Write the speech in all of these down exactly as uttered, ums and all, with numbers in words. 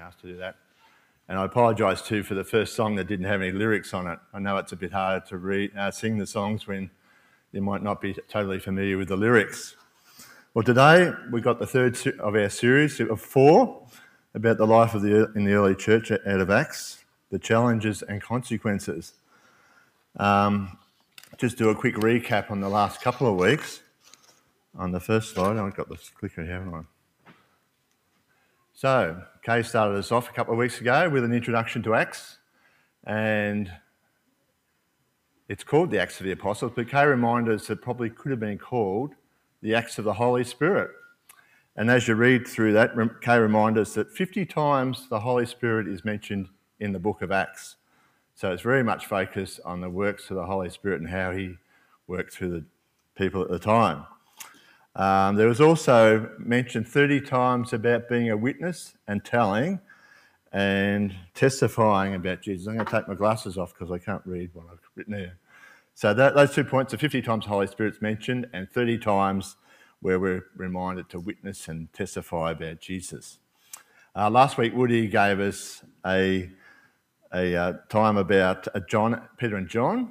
asked to do that. And I apologise too for the first song that didn't have any lyrics on it. I know it's a bit hard to read, uh, sing the songs when you might not be totally familiar with the lyrics. Well, today we've got the third of our series of four about the life of the in the early church out of Acts, the challenges and consequences. Um, just do a quick recap on the last couple of weeks. On the first slide, I've got this clicker here, haven't I? So, Kay started us off a couple of weeks ago with an introduction to Acts, and it's called the Acts of the Apostles, but Kay reminded us that it probably could have been called the Acts of the Holy Spirit. And as you read through that, Kay reminded us that fifty times the Holy Spirit is mentioned in the book of Acts. So it's very much focused on the works of the Holy Spirit and how he worked through the people at the time. Um, there was also mentioned thirty times about being a witness and telling and testifying about Jesus. I'm going to take my glasses off because I can't read what I've written here. So that, those two points are fifty times the Holy Spirit's mentioned and thirty times where we're reminded to witness and testify about Jesus. Uh, last week, Woody gave us a, a uh, time about uh, John, Peter and John,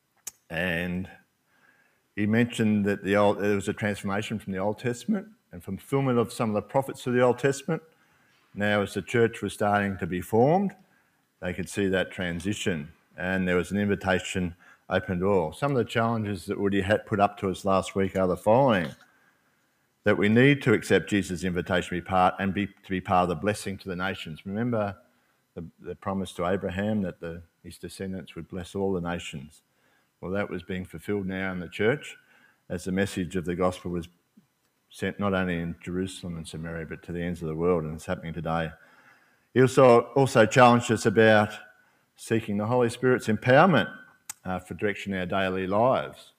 and he mentioned that the old, there was a transformation from the Old Testament and fulfilment of some of the prophets of the Old Testament. Now, as the church was starting to be formed, they could see that transition, and there was an invitation open to all. Some of the challenges that Woody had put up to us last week are the following: that we need to accept Jesus' invitation to be part and be to be part of the blessing to the nations. Remember the, the promise to Abraham that the, his descendants would bless all the nations. Well, that was being fulfilled now in the church as the message of the gospel was sent not only in Jerusalem and Samaria, but to the ends of the world, and it's happening today. He also, also challenged us about seeking the Holy Spirit's empowerment uh, for direction in our daily lives.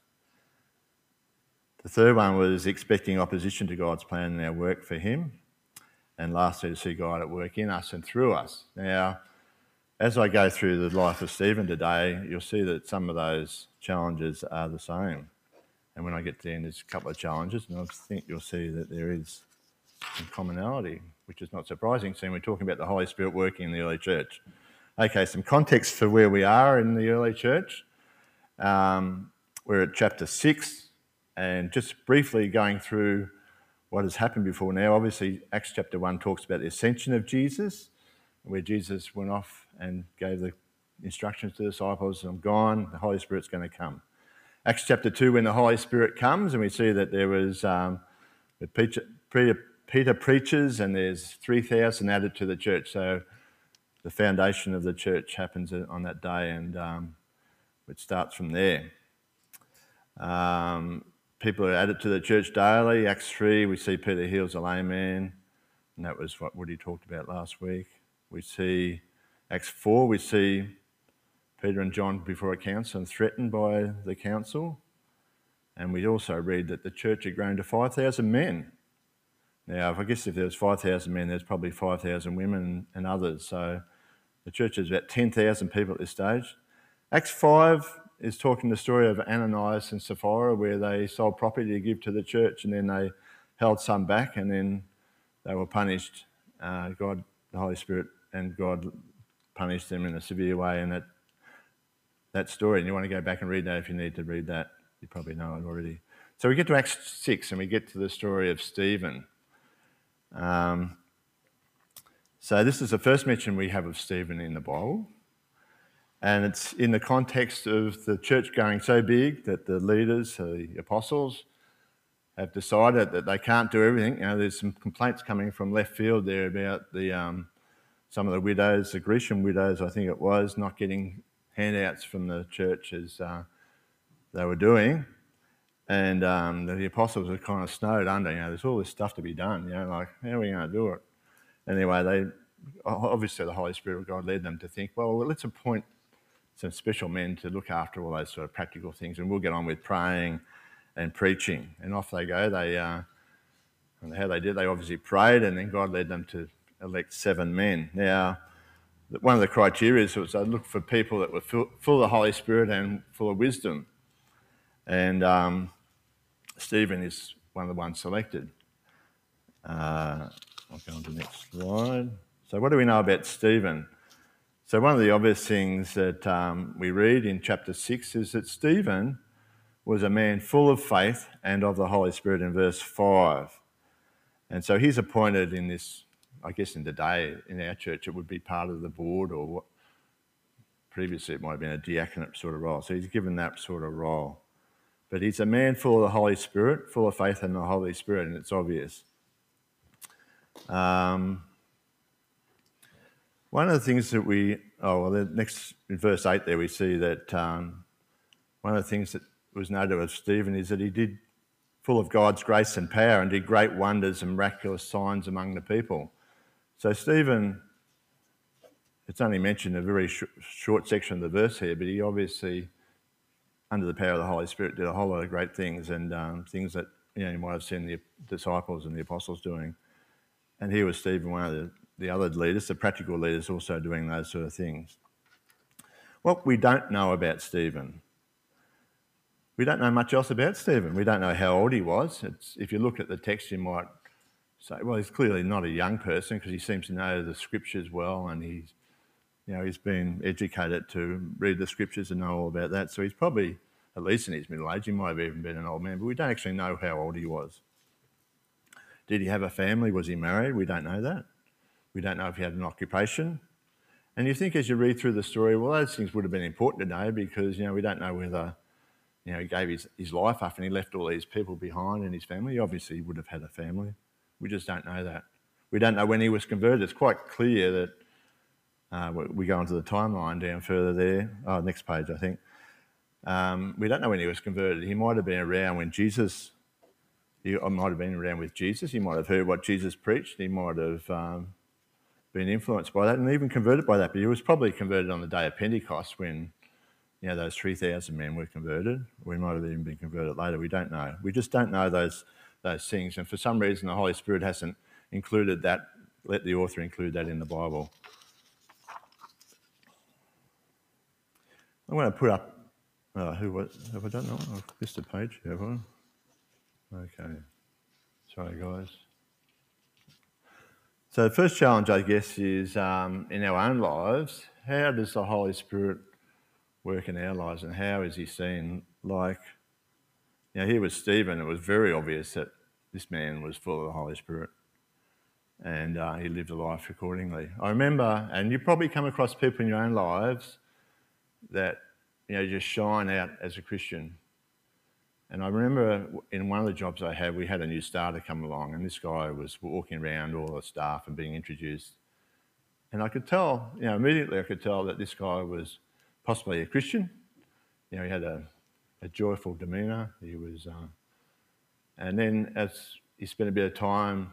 The third one was expecting opposition to God's plan in our work for him. And lastly, to see God at work in us and through us. Now, as I go through the life of Stephen today, you'll see that some of those challenges are the same. And when I get to the end, there's a couple of challenges, and I think you'll see that there is some commonality, which is not surprising, seeing we're talking about the Holy Spirit working in the early church. Okay, some context for where we are in the early church. Um, we're at chapter six, and just briefly going through what has happened before now. Obviously, Acts chapter one talks about the ascension of Jesus, where Jesus went off and gave the instructions to the disciples, I'm gone, the Holy Spirit's going to come. Acts chapter two, when the Holy Spirit comes, and we see that there was um, Peter, Peter, Peter preaches, and there's three thousand added to the church. So the foundation of the church happens on that day, and um, it starts from there. Um, people are added to the church daily. Acts three, we see Peter heals a lame man, and that was what Woody talked about last week. We see Acts four, we see Peter and John before a council and threatened by the council. And we also read that the church had grown to five thousand men. Now, I guess if there was five thousand men, there's probably five thousand women and others. So the church is about ten thousand people at this stage. Acts five is talking the story of Ananias and Sapphira, where they sold property to give to the church, and then they held some back, and then they were punished. Uh, God, the Holy Spirit, and God punished them in a severe way in that that story. And you want to go back and read that if you need to read that. You probably know it already. So we get to Acts six, and we get to the story of Stephen. Um, so this is the first mention we have of Stephen in the Bible. And it's in the context of the church going so big that the leaders, the apostles, have decided that they can't do everything. You know, there's some complaints coming from left field there about the um, some of the widows, the Grecian widows, I think it was, not getting handouts from the church as uh, they were doing. And um, the apostles were kind of snowed under. You know, there's all this stuff to be done. You know, like, how are we going to do it? Anyway, they obviously the Holy Spirit of God led them to think, well, let's appoint some special men to look after all those sort of practical things, and we'll get on with praying and preaching. And off they go. They uh, and how they did, they obviously prayed, and then God led them to elect seven men. Now, one of the criteria was they looked for people that were full, full of the Holy Spirit and full of wisdom. And um, Stephen is one of the ones selected. Uh, I'll go on to the next slide. So what do we know about Stephen? So one of the obvious things that um, we read in chapter six is that Stephen was a man full of faith and of the Holy Spirit in verse five. And so he's appointed in this, I guess in today, in our church, it would be part of the board, or what previously it might have been a diaconate sort of role. So he's given that sort of role. But he's a man full of the Holy Spirit, full of faith in the Holy Spirit, and it's obvious. Um, one of the things that we, oh, well, the next, in verse eight there, we see that um, one of the things that was noted of Stephen is that he did, full of God's grace and power, and did great wonders and miraculous signs among the people. So Stephen, it's only mentioned a very sh- short section of the verse here, but he obviously, under the power of the Holy Spirit, did a whole lot of great things, and um, things that, you know, you might have seen the disciples and the apostles doing. And here was Stephen, one of the, the other leaders, the practical leaders, also doing those sort of things. What we don't know about Stephen, we don't know much else about Stephen. We don't know how old he was. It's, if you look at the text, you might say, well, he's clearly not a young person because he seems to know the scriptures well, and he's, you know, he's been educated to read the scriptures and know all about that. So he's probably at least in his middle age. He might have even been an old man, but we don't actually know how old he was. Did he have a family? Was he married? We don't know that. We don't know if he had an occupation. And you think as you read through the story, well, those things would have been important to know because, you know, we don't know whether, you know, he gave his, his life up and he left all these people behind in his family. He obviously would have had a family. We just don't know that. We don't know when he was converted. It's quite clear that uh, we go onto the timeline down further there. Oh, next page, I think. Um, we don't know when he was converted. He might have been around when Jesus, he might have been around with Jesus. He might have heard what Jesus preached. He might have um, been influenced by that and even converted by that. But he was probably converted on the day of Pentecost when, you know, those three thousand men were converted. We might have even been converted later. We don't know. We just don't know those those things. And for some reason, the Holy Spirit hasn't included that, let the author include that in the Bible. I'm going to put up, uh, who was, have I done that one? I've missed a page, have I? Okay. Sorry, guys. So the first challenge, I guess, is um, in our own lives, how does the Holy Spirit work in our lives and how is he seen? Like, you know, here was Stephen. It was very obvious that this man was full of the Holy Spirit and uh, he lived a life accordingly. I remember, and you probably come across people in your own lives that, you know, just shine out as a Christian. And I remember in one of the jobs I had, we had a new starter come along and this guy was walking around all the staff and being introduced. And I could tell, you know, immediately I could tell that this guy was possibly a Christian. You know, he had a, a joyful demeanour. He was, uh, and then as he spent a bit of time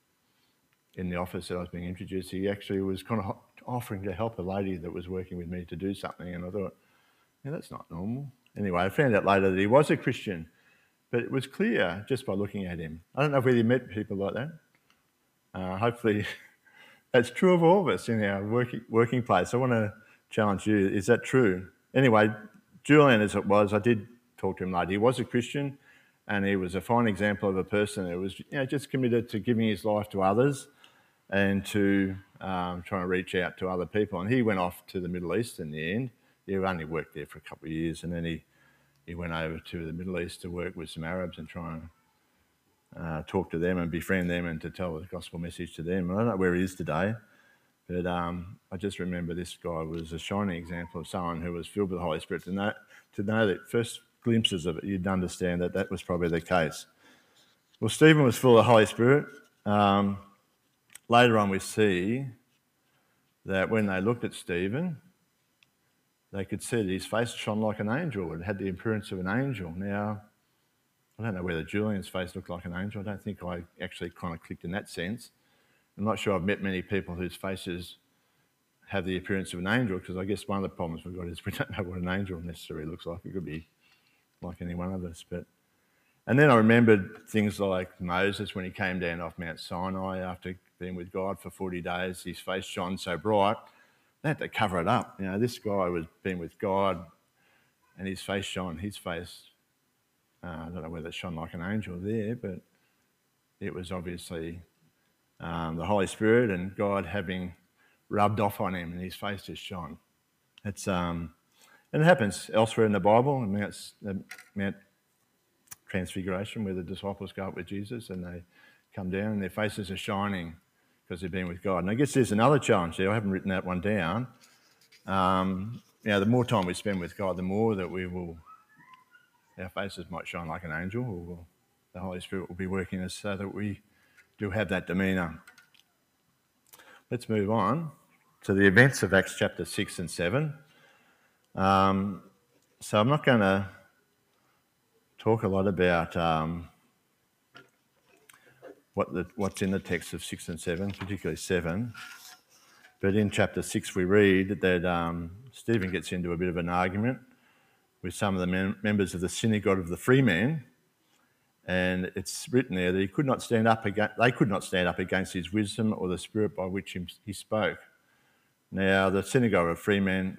in the office that I was being introduced, he actually was kind of offering to help a lady that was working with me to do something. And I thought, yeah, that's not normal. Anyway, I found out later that he was a Christian, but it was clear just by looking at him. I don't know whether you met people like that. Uh, hopefully that's true of all of us in our working, working place. I want to challenge you, is that true? Anyway, Julian, as it was, I did talk to him later. He was a Christian and he was a fine example of a person that was, you know, just committed to giving his life to others and to um, trying to reach out to other people. And he went off to the Middle East in the end. He only worked there for a couple of years and then he, he went over to the Middle East to work with some Arabs and try and uh, talk to them and befriend them and to tell the gospel message to them. I don't know where he is today, but um, I just remember this guy was a shining example of someone who was filled with the Holy Spirit. To know, to know that first glimpses of it, you'd understand that that was probably the case. Well, Stephen was full of the Holy Spirit. Um, later on we see that when they looked at Stephen, they could see that his face shone like an angel. It had the appearance of an angel. Now, I don't know whether Julian's face looked like an angel. I don't think I actually kind of clicked in that sense. I'm not sure I've met many people whose faces have the appearance of an angel, because I guess one of the problems we've got is we don't know what an angel necessarily looks like. It could be like any one of us. But and then I remembered things like Moses when he came down off Mount Sinai after being with God for forty days. His face shone so bright, they had to cover it up. You know, this guy was being with God and his face shone. His face, uh, I don't know whether it shone like an angel there, but it was obviously um, the Holy Spirit and God having rubbed off on him and his face just shone. It's um, and it happens elsewhere in the Bible, in Mount, uh, Mount Transfiguration, where the disciples go up with Jesus and they come down and their faces are shining because they've been with God. And I guess there's another challenge there. I haven't written that one down. Um, you know, the more time we spend with God, the more that we will, our faces might shine like an angel, or we'll, the Holy Spirit will be working us so that we do have that demeanour. Let's move on to the events of Acts chapter six and seven. Um, so I'm not going to talk a lot about um, what the, what's in the text of six and seven, particularly seven. But in chapter six we read that um, Stephen gets into a bit of an argument with some of the mem- members of the synagogue of the freemen, and it's written there that he could not stand up against, they could not stand up against his wisdom or the spirit by which he, he spoke. Now, the synagogue of freemen,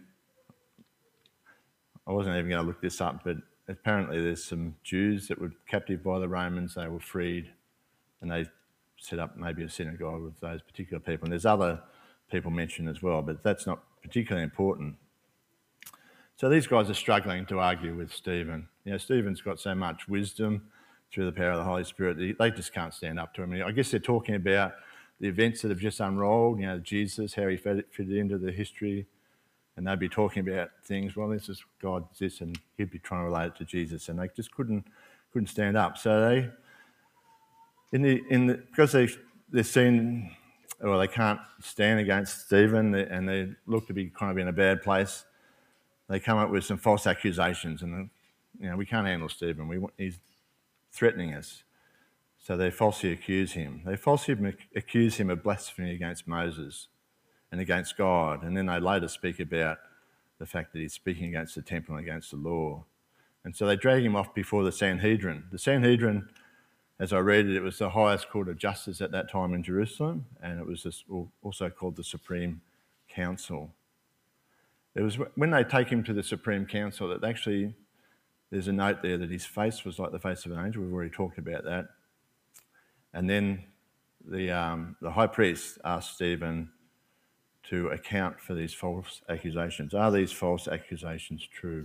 I wasn't even going to look this up, but apparently there's some Jews that were captive by the Romans. They were freed and they set up maybe a synagogue with those particular people. And there's other people mentioned as well, but that's not particularly important. So these guys are struggling to argue with Stephen. You know, Stephen's got so much wisdom through the power of the Holy Spirit that they just can't stand up to him. I guess they're talking about the events that have just unrolled, you know, Jesus, how he fitted into the history, and they'd be talking about things, well, this is God, this, and he'd be trying to relate it to Jesus, and they just couldn't couldn't stand up. So they, in the in the because they they're seen, well, they can't stand against Stephen, and they look to be kind of in a bad place. They come up with some false accusations, and you know, we can't handle Stephen. We he's threatening us, so they falsely accuse him. They falsely accuse him of blasphemy against Moses and against God, and then they later speak about the fact that he's speaking against the temple and against the law. And so they drag him off before the Sanhedrin. The Sanhedrin, as I read it, it was the highest court of justice at that time in Jerusalem, and it was also called the Supreme Council. It was when they take him to the Supreme Council that actually, there's a note there that his face was like the face of an angel. We've already talked about that. And then the um, the high priest asked Stephen to account for these false accusations. Are these false accusations true?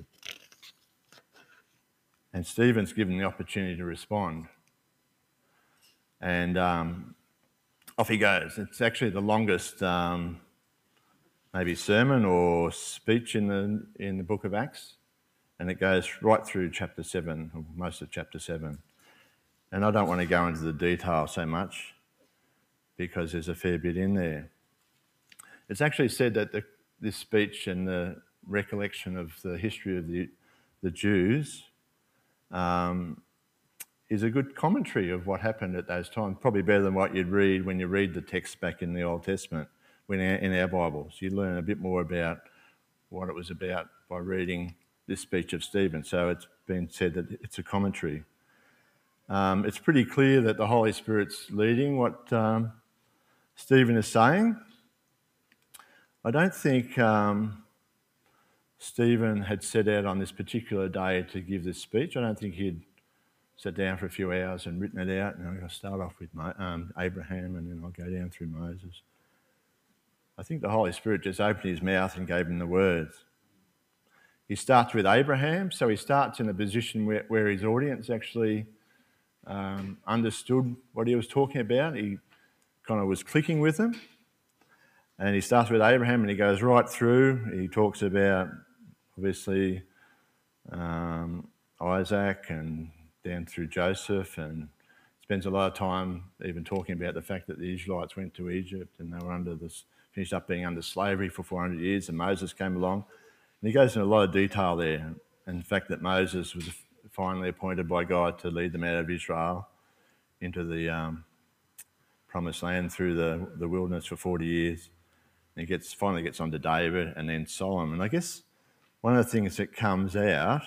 And Stephen's given the opportunity to respond. And um, off he goes. It's actually the longest um, maybe sermon or speech in the in the book of Acts. And it goes right through chapter seven, or most of chapter seven. And I don't want to go into the detail so much because there's a fair bit in there. It's actually said that the, this speech and the recollection of the history of the, the Jews um, is a good commentary of what happened at those times, probably better than what you'd read when you read the text back in the Old Testament, when in our Bibles. You learn a bit more about what it was about by reading this speech of Stephen. So it's been said that it's a commentary. Um, it's pretty clear that the Holy Spirit's leading what um, Stephen is saying. I don't think um, Stephen had set out on this particular day to give this speech. I don't think he'd sat down for a few hours and written it out, and I'm going to start off with Mo- um, Abraham and then I'll go down through Moses. I think the Holy Spirit just opened his mouth and gave him the words. He starts with Abraham, so he starts in a position where, where his audience actually um, understood what he was talking about. He kind of was clicking with them. And he starts with Abraham and he goes right through. He talks about, obviously, um, Isaac and down through Joseph, and spends a lot of time even talking about the fact that the Israelites went to Egypt and they were under this, finished up being under slavery for four hundred years, and Moses came along. And he goes into a lot of detail there, and the fact that Moses was finally appointed by God to lead them out of Israel into the um, promised land through the, the wilderness for forty years. And he gets finally gets on to David and then Solomon. And I guess one of the things that comes out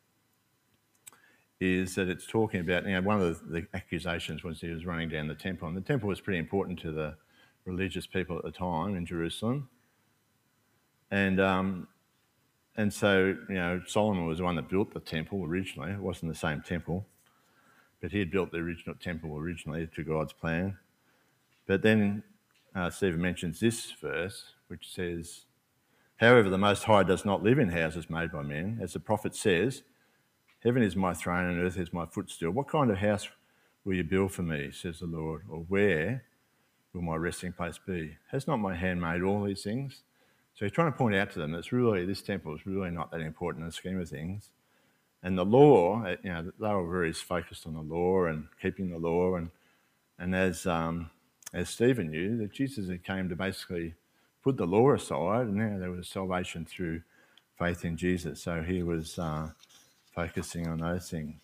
is that it's talking about, you know, one of the, the accusations was he was running down the temple. And the temple was pretty important to the religious people at the time in Jerusalem. And um, and so, you know, Solomon was the one that built the temple originally. It wasn't the same temple, but he had built the original temple originally to God's plan. But then uh, Stephen mentions this verse, which says, "However, the Most High does not live in houses made by men. As the prophet says, heaven is my throne and earth is my footstool. What kind of house will you build for me, says the Lord, or where will my resting place be? Has not my hand made all these things?" So he's trying to point out to them that it's really, this temple is really not that important in the scheme of things. And the law, you know, they were very focused on the law and keeping the law. And, and as, um, as Stephen knew, that Jesus had came to basically put the law aside, and now there was salvation through faith in Jesus. So he was uh, focusing on those things.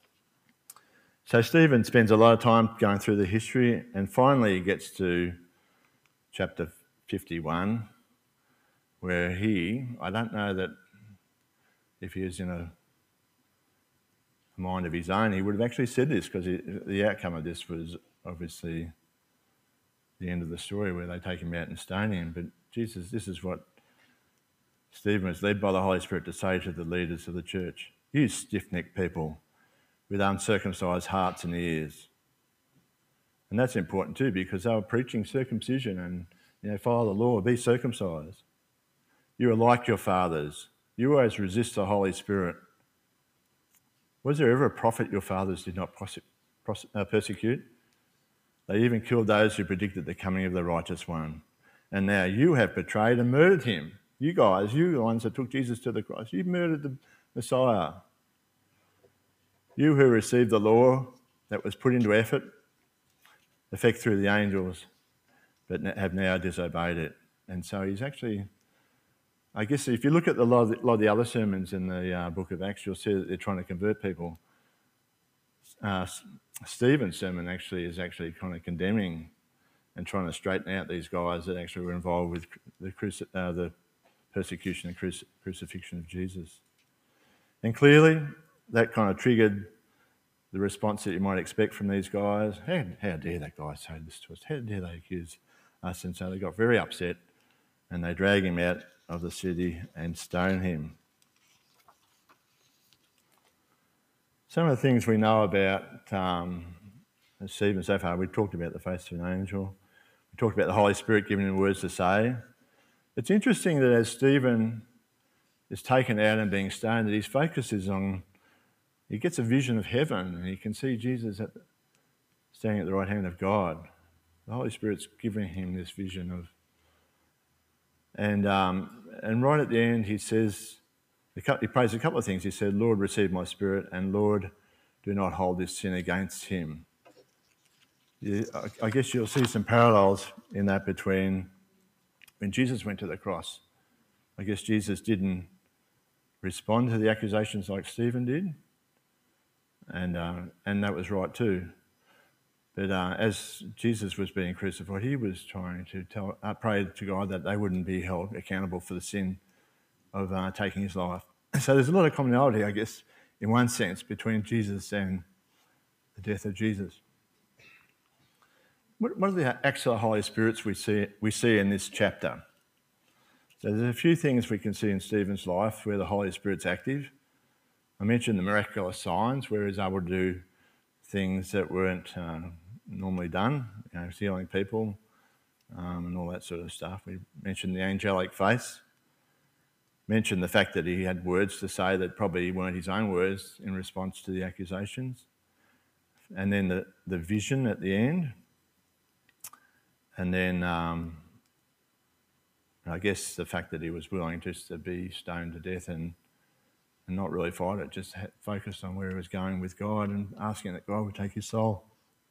So Stephen spends a lot of time going through the history, and finally he gets to chapter fifty-one, where he, I don't know that if he was in a mind of his own, he would have actually said this, because the outcome of this was obviously the end of the story where they take him out and stone him. But Jesus, this is what Stephen was led by the Holy Spirit to say to the leaders of the church: "You stiff-necked people with uncircumcised hearts and ears." And that's important too, because they were preaching circumcision and, you know, follow the law, be circumcised. You are like your fathers. You always resist the Holy Spirit. Was there ever a prophet your fathers did not prose- prose- uh, persecute? They even killed those who predicted the coming of the righteous one. And now you have betrayed and murdered him. You guys, you the ones that took Jesus to the cross, you murdered the Messiah. You who received the law that was put into effort, effect through the angels, but have now disobeyed it. And so he's actually, I guess if you look at a lot of the, lot of the other sermons in the uh, book of Acts, you'll see that they're trying to convert people. Uh, Stephen's sermon actually is actually kind of condemning and trying to straighten out these guys that actually were involved with the, cruci- uh, the persecution and cruci- crucifixion of Jesus. And clearly, that kind of triggered the response that you might expect from these guys. How, how dare that guy say this to us? How dare they accuse us? And so they got very upset and they drag him out of the city and stone him. Some of the things we know about um, Stephen so far, we talked about the face of an angel. We talked about the Holy Spirit giving him words to say. It's interesting that as Stephen is taken out and being stoned, that his focus is on, he gets a vision of heaven and he can see Jesus at the, standing at the right hand of God. The Holy Spirit's giving him this vision of, and um, and right at the end he says, he prays a couple of things. He said, "Lord, receive my spirit," and "Lord, do not hold this sin against him." You, I guess you'll see some parallels in that between when Jesus went to the cross. I guess Jesus didn't respond to the accusations like Stephen did, and uh, and that was right too. But uh, as Jesus was being crucified, he was trying to tell, uh, pray to God that they wouldn't be held accountable for the sin of uh, taking his life. So there's a lot of commonality, I guess, in one sense, between Jesus and the death of Jesus. What, what are the acts of the Holy Spirits we see, we see in this chapter? So there's a few things we can see in Stephen's life where the Holy Spirit's active. I mentioned the miraculous signs, where he's able to do things that weren't uh, normally done, you know, healing people um, and all that sort of stuff. We mentioned the angelic face. Mentioned the fact that he had words to say that probably weren't his own words in response to the accusations. And then the, the vision at the end. And then um, I guess the fact that he was willing just to be stoned to death and, and not really fight it, just focused on where he was going with God and asking that God would take his soul.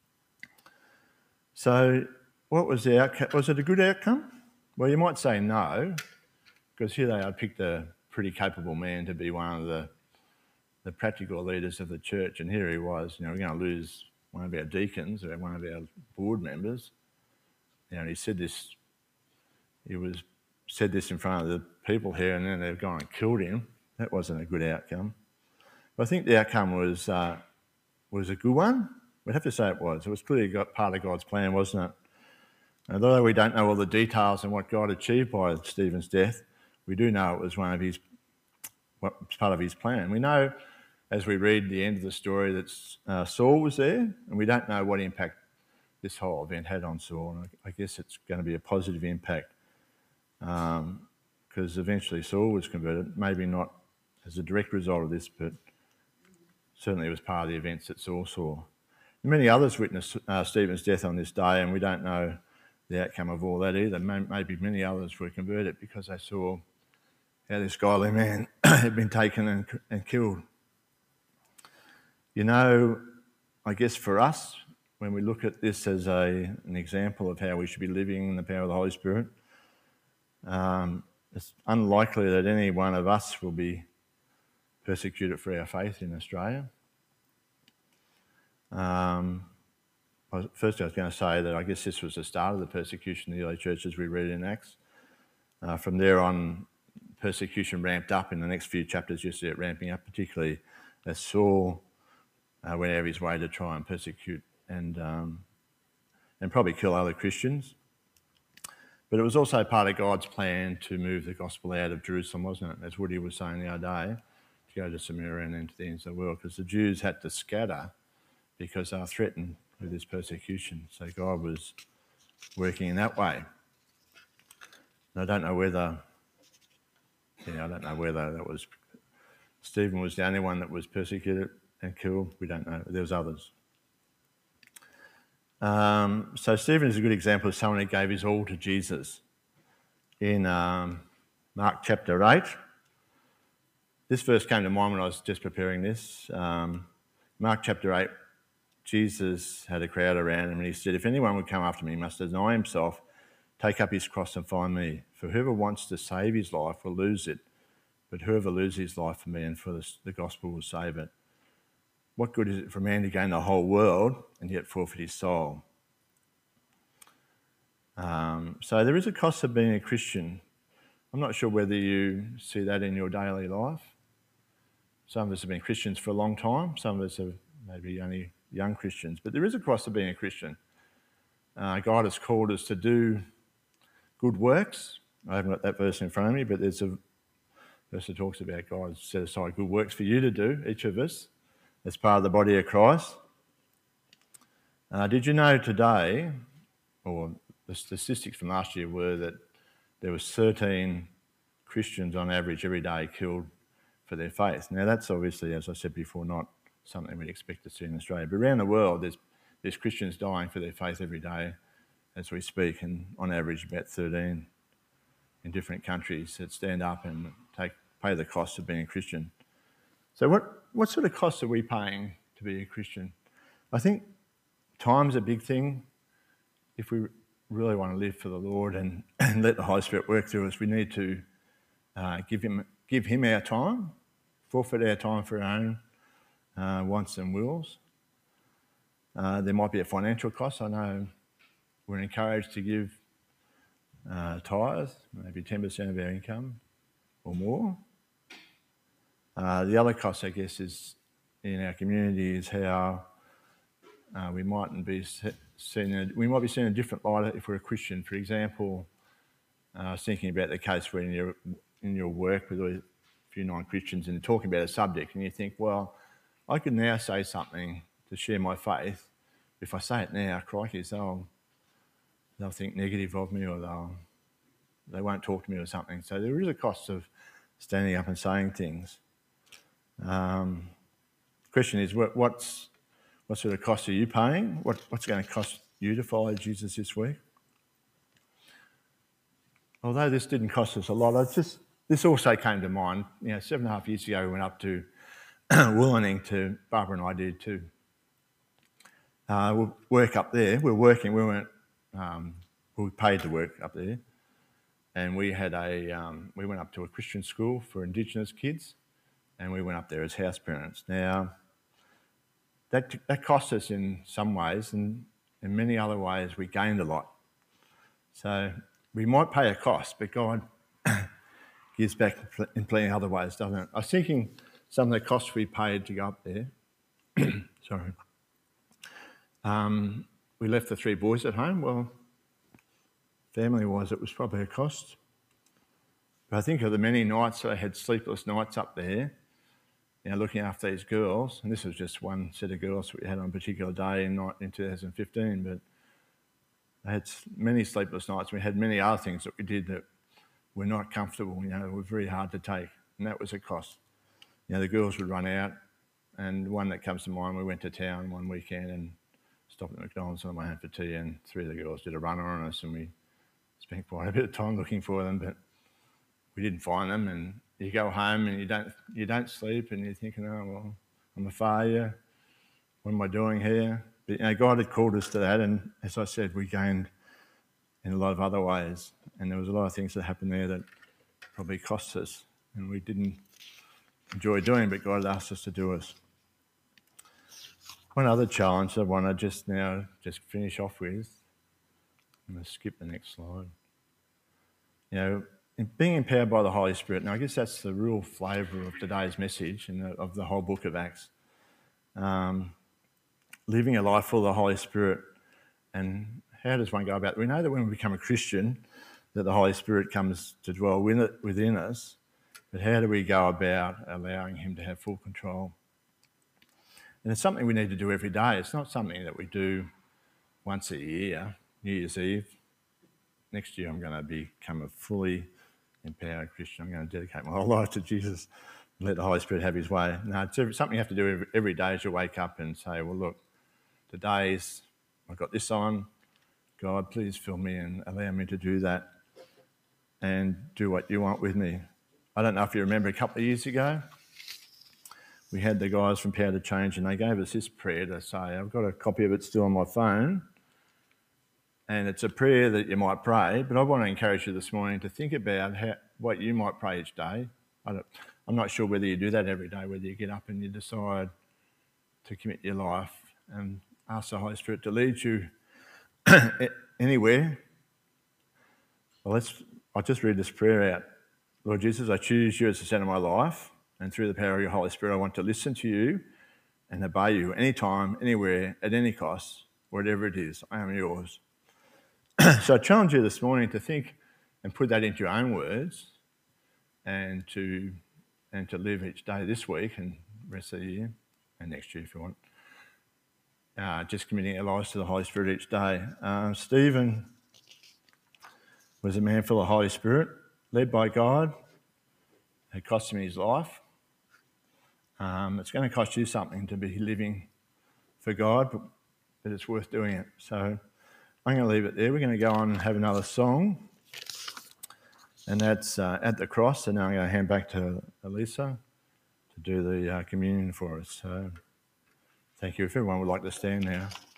So what was the outcome? Was it a good outcome? Well, you might say no, because here they had picked a pretty capable man to be one of the, the practical leaders of the church, and here he was. You know, we're going to lose one of our deacons or one of our board members. You know, he said this. He was said this in front of the people here, and then they've gone and killed him. That wasn't a good outcome. But I think the outcome was uh, was a good one. We'd have to say it was. It was clearly part of God's plan, wasn't it? And although we don't know all the details and what God achieved by Stephen's death, we do know it was one of his, what was part of his plan. We know, as we read the end of the story, that uh, Saul was there, and we don't know what impact this whole event had on Saul. And I guess it's going to be a positive impact. because um, eventually Saul was converted, maybe not as a direct result of this, but certainly it was part of the events that Saul saw. Many others witnessed uh, Stephen's death on this day, and we don't know the outcome of all that either. Maybe many others were converted because they saw how this godly man had been taken and, and killed. You know, I guess for us, when we look at this as a, an example of how we should be living in the power of the Holy Spirit, um, it's unlikely that any one of us will be persecuted for our faith in Australia. Um, first, I was going to say that I guess this was the start of the persecution in the early church, as we read in Acts. Uh, from there on, persecution ramped up in the next few chapters. You see it ramping up, particularly as Saul uh, went out of his way to try and persecute and um, and probably kill other Christians. But it was also part of God's plan to move the gospel out of Jerusalem, wasn't it? As Woody was saying the other day, to go to Samaria and then to the ends of the world, because the Jews had to scatter because they were threatened with this persecution. So God was working in that way. And I don't know whether, yeah, I don't know whether that was Stephen was the only one that was persecuted and killed. We don't know. There was others. Um, so Stephen is a good example of someone who gave his all to Jesus. In um, Mark chapter eight, this verse came to mind when I was just preparing this. Um, Mark chapter eight, Jesus had a crowd around him and he said, "If anyone would come after me, he must deny himself, take up his cross and follow me. For whoever wants to save his life will lose it, but whoever loses his life for me and for the, the gospel will save it. What good is it for a man to gain the whole world and yet forfeit his soul?" Um, so there is a cost of being a Christian. I'm not sure whether you see that in your daily life. Some of us have been Christians for a long time. Some of us are maybe only young Christians. But there is a cost of being a Christian. Uh, God has called us to do good works. I haven't got that verse in front of me, but there's a verse that talks about God has set aside good works for you to do, each of us, as part of the body of Christ. Uh, did you know today, or the statistics from last year were that there was thirteen Christians on average every day killed for their faith. Now that's obviously, as I said before, not something we'd expect to see in Australia. But around the world, there's, there's Christians dying for their faith every day as we speak, and on average about thirteen in different countries that stand up and take pay the cost of being a Christian. So what, what sort of costs are we paying to be a Christian? I think time's a big thing. If we really want to live for the Lord and, and let the Holy Spirit work through us, we need to uh, give him give him our time, forfeit our time for our own uh, wants and wills. Uh, there might be a financial cost. I know we're encouraged to give uh, tithe, maybe ten percent of our income or more. Uh, the other cost, I guess, is in our community is how uh, we mightn't be seen. A, we might be seen in a different light if we're a Christian. For example, uh, I was thinking about the case where in your in your work with a few non-Christians and talking about a subject, and you think, well, I could now say something to share my faith. If I say it now, crikey, they'll they'll think negative of me, or they'll they won't talk to me or something. So there is a cost of standing up and saying things. Um, the question is, what, what's what sort of cost are you paying? What, what's going to cost you to follow Jesus this week? Although this didn't cost us a lot, I just this also came to mind. You know, seven and a half years ago, we went up to Wollongong to Barbara and I did too. Uh, we'll work up there. We were working. We weren't. Um, we were paid to work up there, and we had a. Um, we went up to a Christian school for Indigenous kids, and we went up there as house parents. Now, that that cost us in some ways, and in many other ways, we gained a lot. So we might pay a cost, but God gives back in plenty of other ways, doesn't it? I was thinking some of the costs we paid to go up there. Sorry. Um, we left the three boys at home. Well, family-wise, it was probably a cost. But I think of the many nights I had sleepless nights up there, you know, looking after these girls. And this was just one set of girls that we had on a particular day in, in two thousand fifteen. But I had many sleepless nights. We had many other things that we did that were not comfortable, you know, were very hard to take, and that was a cost. You know, the girls would run out, and one that comes to mind, we went to town one weekend and stopped at McDonald's on my way home for tea, and three of the girls did a runner on us, and we spent quite a bit of time looking for them, but we didn't find them. And you go home and you don't you don't sleep, and you're thinking, oh, well, I'm a failure. What am I doing here? But, you know, God had called us to that, and as I said, we gained in a lot of other ways, and there was a lot of things that happened there that probably cost us, and we didn't enjoy doing, but God asked us to do us. One other challenge I want to just now just finish off with, I'm going to skip the next slide. You know, in being empowered by the Holy Spirit, now I guess that's the real flavour of today's message and of the whole book of Acts. Um, living a life full of the Holy Spirit, and how does one go about it? We know that when we become a Christian, that the Holy Spirit comes to dwell within us, but how do we go about allowing him to have full control? And it's something we need to do every day. It's not something that we do once a year, New Year's Eve. Next year I'm going to become a fully empowered Christian. I'm going to dedicate my whole life to Jesus and let the Holy Spirit have his way. No, it's something you have to do every, every day as you wake up and say, well, look, today's, I've got this on. God, please fill me and allow me to do that and do what you want with me. I don't know if you remember a couple of years ago, we had the guys from Power to Change, and they gave us this prayer to say, I've got a copy of it still on my phone, and it's a prayer that you might pray, but I want to encourage you this morning to think about how, what you might pray each day. I don't, I'm not sure whether you do that every day, whether you get up and you decide to commit your life and ask the Holy Spirit to lead you anywhere. Well, let's, I'll just read this prayer out. Lord Jesus, I choose you as the centre of my life, and through the power of your Holy Spirit, I want to listen to you and obey you anytime, anywhere, at any cost, whatever it is. I am yours. So I challenge you this morning to think and put that into your own words, and to and to live each day this week and the rest of the year, and next year if you want, uh, just committing our lives to the Holy Spirit each day. Uh, Stephen was a man full of Holy Spirit, led by God. It cost him his life. Um, it's going to cost you something to be living for God, but, but it's worth doing it. So I'm going to leave it there. We're going to go on and have another song, and that's uh, At the Cross. And now I'm going to hand back to Elisa to do the uh, communion for us. So thank you. If everyone would like to stand now.